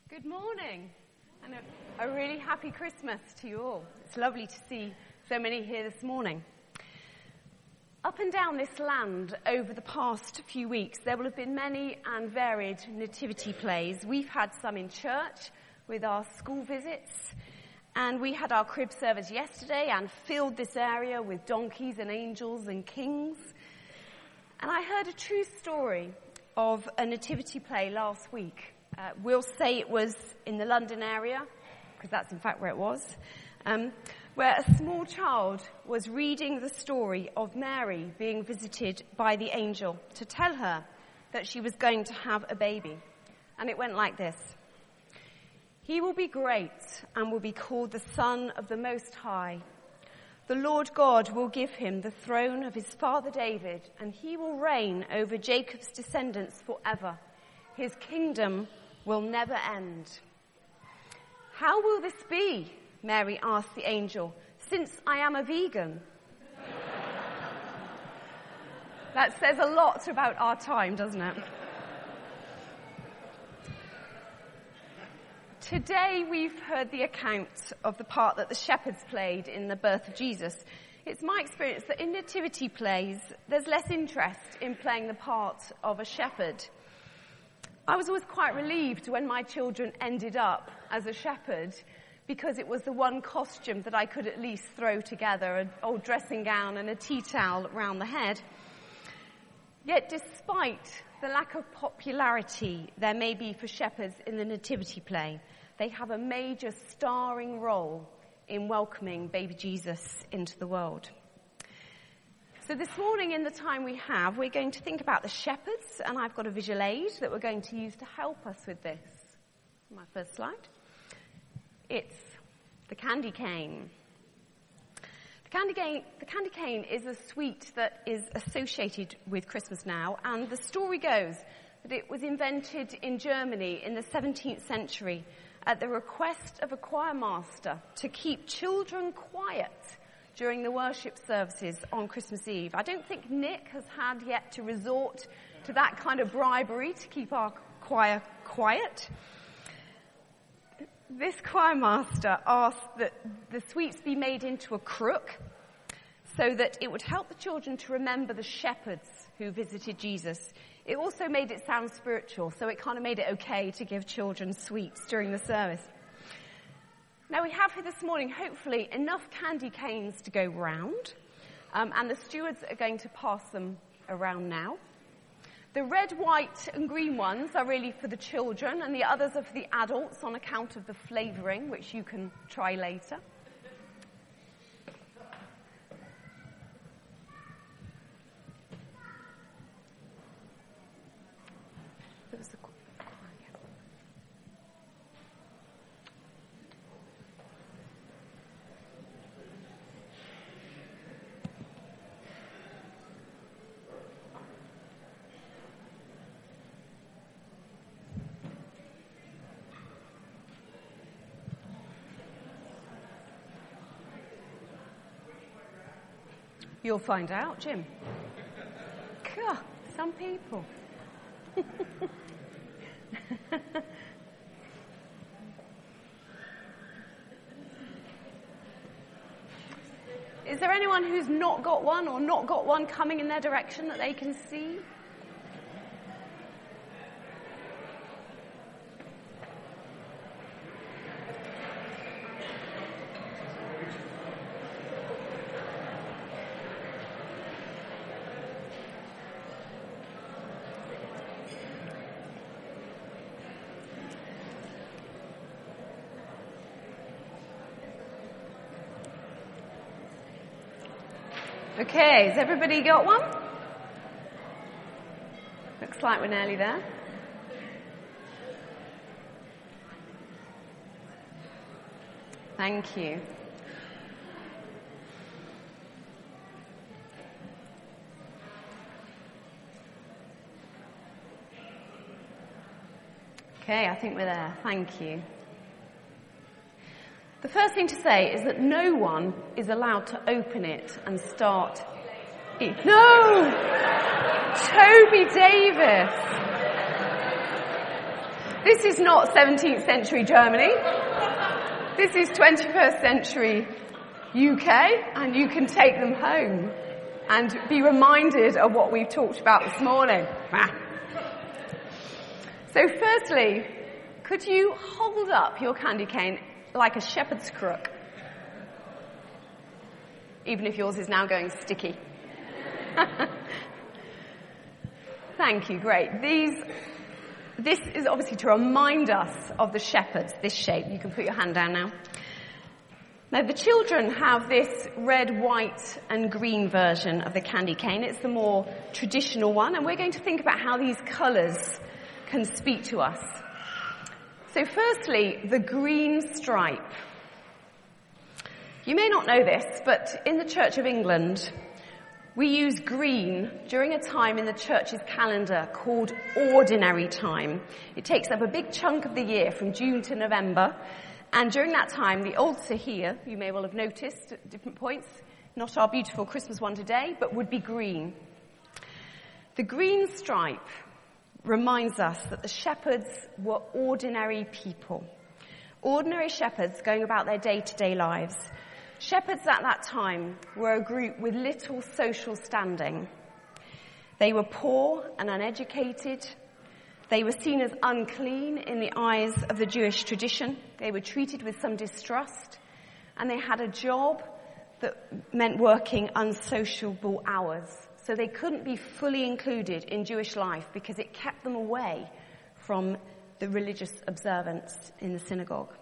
Good morning, and a really happy Christmas to you all. It's lovely to see so many here this morning. Up and down this land over the past few weeks, there will have been many and varied nativity plays. We've had some in church with our school visits, and we had our crib service yesterday and filled this area with donkeys and angels and kings. And I heard a true story of a nativity play last week. We'll say it was in the London area, because that's in fact where it was, where a small child was reading the story of Mary being visited by the angel to tell her that she was going to have a baby. And it went like this. He will be great and will be called the Son of the Most High. The Lord God will give him the throne of his father David, and he will reign over Jacob's descendants forever. His kingdom will never end. How will this be? Mary asked the angel, since I am a vegan. That says a lot about our time, doesn't it? Today we've heard the account of the part that the shepherds played in the birth of Jesus. It's my experience that in nativity plays, there's less interest in playing the part of a shepherd. I was always quite relieved when my children ended up as a shepherd, because it was the one costume that I could at least throw together, an old dressing gown and a tea towel around the head. Yet despite the lack of popularity there may be for shepherds in the nativity play, they have a major starring role in welcoming baby Jesus into the world. So this morning, in the time we have, we're going to think about the shepherds, and I've got a visual aid that we're going to use to help us with this. My first slide. It's the candy cane. The candy cane is a sweet that is associated with Christmas now, and the story goes that it was invented in Germany in the 17th century at the request of a choir master to keep children quiet during the worship services on Christmas Eve. I don't think Nick has had yet to resort to that kind of bribery to keep our choir quiet. This choir master asked that the sweets be made into a crook so that it would help the children to remember the shepherds who visited Jesus. It also made it sound spiritual, so it kind of made it okay to give children sweets during the service. Now we have here this morning, hopefully, enough candy canes to go round, and the stewards are going to pass them around now. The red, white and green ones are really for the children, and the others are for the adults on account of the flavouring, which you can try later. You'll find out, Jim. God, some people. Is there anyone who's not got one or not got one coming in their direction that they can see? Okay, has everybody got one? Looks like we're nearly there. Thank you. Okay, I think we're there. Thank you. The first thing to say is that no one is allowed to open it and start it. No! Toby Davis! This is not 17th century Germany. This is 21st century UK, and you can take them home and be reminded of what we've talked about this morning. So firstly, could you hold up your candy cane like a shepherd's crook? Even if yours is now going sticky. Thank you, great. This is obviously to remind us of the shepherds, this shape. You can put your hand down now. Now, the children have this red, white and green version of the candy cane. It's the more traditional one, and we're going to think about how these colours can speak to us. So firstly, the green stripe. You may not know this, but in the Church of England, we use green during a time in the church's calendar called ordinary time. It takes up a big chunk of the year from June to November. And during that time, the altar here, you may well have noticed at different points, not our beautiful Christmas one today, but would be green. The green stripe reminds us that the shepherds were ordinary people. Ordinary shepherds going about their day-to-day lives. Shepherds at that time were a group with little social standing. They were poor and uneducated. They were seen as unclean in the eyes of the Jewish tradition. They were treated with some distrust, and they had a job that meant working unsociable hours. So they couldn't be fully included in Jewish life because it kept them away from the religious observance in the synagogue.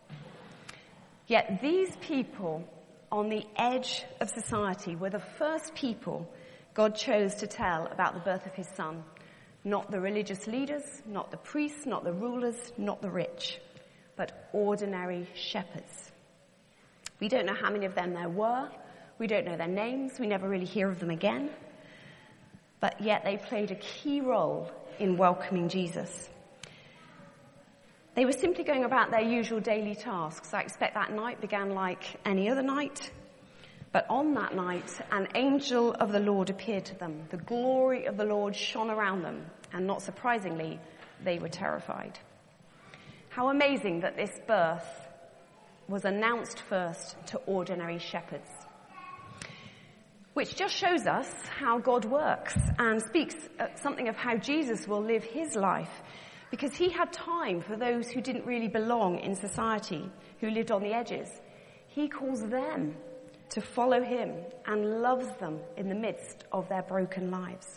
Yet these people on the edge of society were the first people God chose to tell about the birth of his son. Not the religious leaders, not the priests, not the rulers, not the rich, but ordinary shepherds. We don't know how many of them there were. We don't know their names. We never really hear of them again. But yet they played a key role in welcoming Jesus. They were simply going about their usual daily tasks. I expect that night began like any other night. But on that night, an angel of the Lord appeared to them. The glory of the Lord shone around them, and not surprisingly, they were terrified. How amazing that this birth was announced first to ordinary shepherds. Which just shows us how God works and speaks something of how Jesus will live his life, because he had time for those who didn't really belong in society, who lived on the edges. He calls them to follow him and loves them in the midst of their broken lives.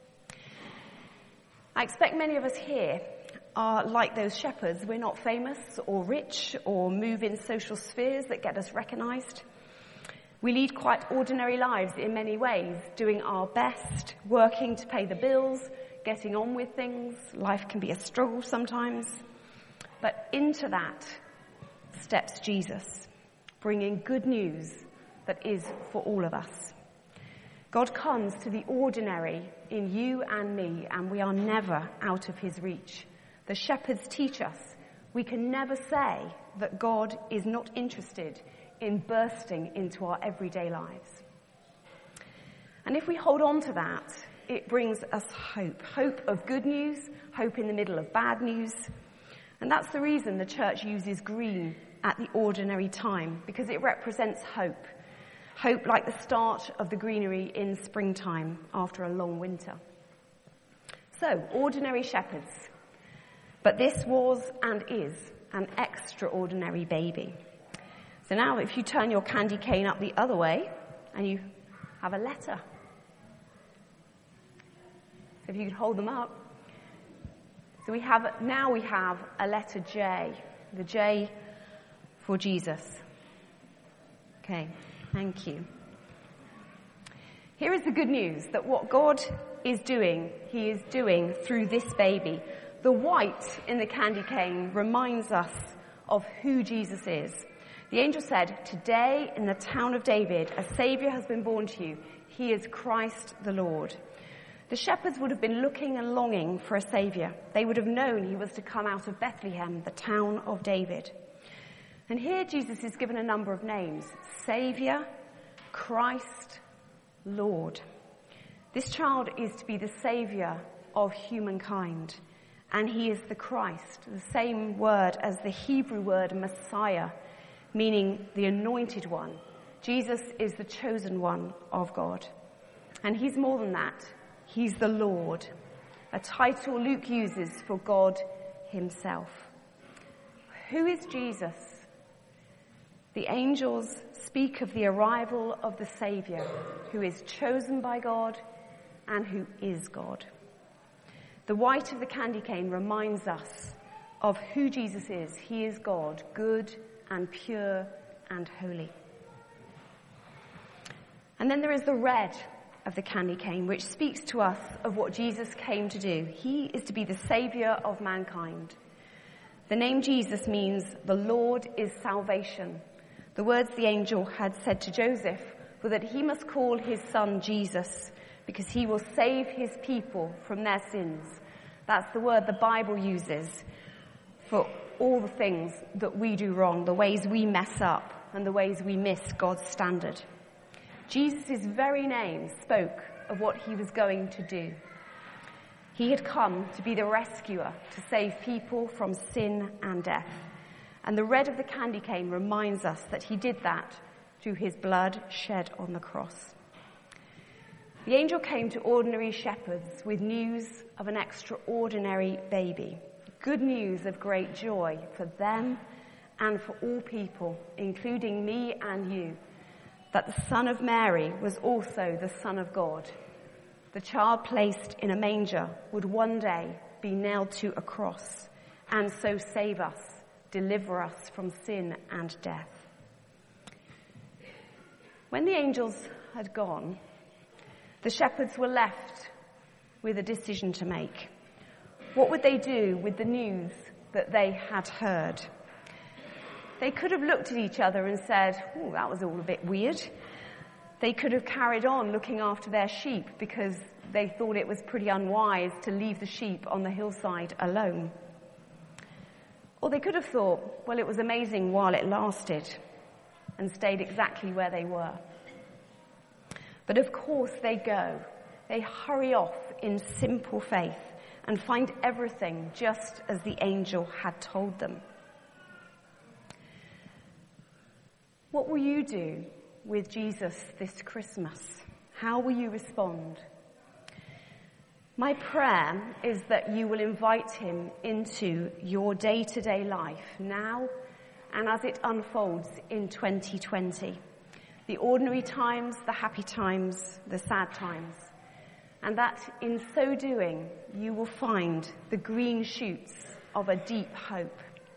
I expect many of us here are like those shepherds. We're not famous or rich or move in social spheres that get us recognized. We lead quite ordinary lives in many ways, doing our best, working to pay the bills, getting on with things. Life can be a struggle sometimes. But into that steps Jesus, bringing good news that is for all of us. God comes to the ordinary in you and me, and we are never out of his reach. The shepherds teach us we can never say that God is not interested in bursting into our everyday lives. And if we hold on to that, it brings us hope. Hope of good news, hope in the middle of bad news. And that's the reason the church uses green at the ordinary time, because it represents hope. Hope like the start of the greenery in springtime after a long winter. So, ordinary shepherds. But this was and is an extraordinary baby. So now if you turn your candy cane up the other way and you have a letter. So if you could hold them up. So we have a letter J. The J for Jesus. Okay. Thank you. Here is the good news, that what God is doing, he is doing through this baby. The white in the candy cane reminds us of who Jesus is. The angel said, "Today in the town of David, a Saviour has been born to you. He is Christ the Lord." The shepherds would have been looking and longing for a Saviour. They would have known he was to come out of Bethlehem, the town of David. And here Jesus is given a number of names: Saviour, Christ, Lord. This child is to be the Saviour of humankind. and he is the Christ, the same word as the Hebrew word Messiah, meaning the anointed one. Jesus is the chosen one of God. And he's more than that. He's the Lord, a title Luke uses for God himself. Who is Jesus? The angels speak of the arrival of the Saviour, who is chosen by God and who is God. The white of the candy cane reminds us of who Jesus is. He is God, good and pure and holy. And then there is the red of the candy cane, which speaks to us of what Jesus came to do. He is to be the Saviour of mankind. The name Jesus means the Lord is salvation. The words the angel had said to Joseph were that he must call his son Jesus because he will save his people from their sins. That's the word the Bible uses for all the things that we do wrong, the ways we mess up and the ways we miss God's standard. Jesus' very name spoke of what he was going to do. He had come to be the rescuer, to save people from sin and death. And the red of the candy cane reminds us that he did that through his blood shed on the cross. The angel came to ordinary shepherds with news of an extraordinary baby. Good news of great joy for them and for all people, including me and you, that the Son of Mary was also the Son of God. The child placed in a manger would one day be nailed to a cross and so save us, deliver us from sin and death. When the angels had gone, the shepherds were left with a decision to make. What would they do with the news that they had heard? They could have looked at each other and said, "Oh, that was all a bit weird." They could have carried on looking after their sheep because they thought it was pretty unwise to leave the sheep on the hillside alone. Or they could have thought, well, it was amazing while it lasted, and stayed exactly where they were. But of course they go. They hurry off in simple faith and find everything just as the angel had told them. What will you do with Jesus this Christmas? How will you respond? My prayer is that you will invite him into your day-to-day life now and as it unfolds in 2020. The ordinary times, the happy times, the sad times. And that in so doing, you will find the green shoots of a deep hope.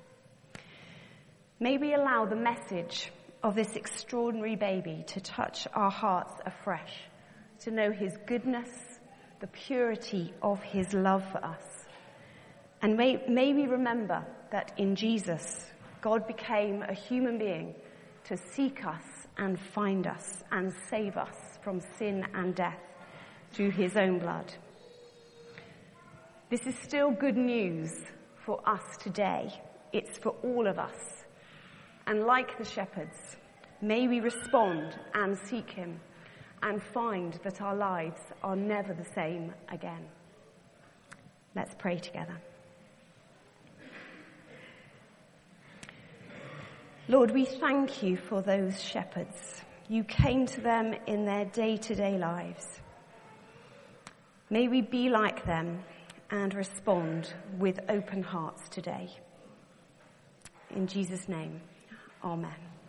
May we allow the message of this extraordinary baby to touch our hearts afresh, to know his goodness, the purity of his love for us. And may we remember that in Jesus, God became a human being to seek us and find us and save us from sin and death through his own blood. This is still good news for us today. It's for all of us. And like the shepherds, may we respond and seek him and find that our lives are never the same again. Let's pray together. Lord, we thank you for those shepherds. You came to them in their day-to-day lives. May we be like them and respond with open hearts today. In Jesus' name, amen.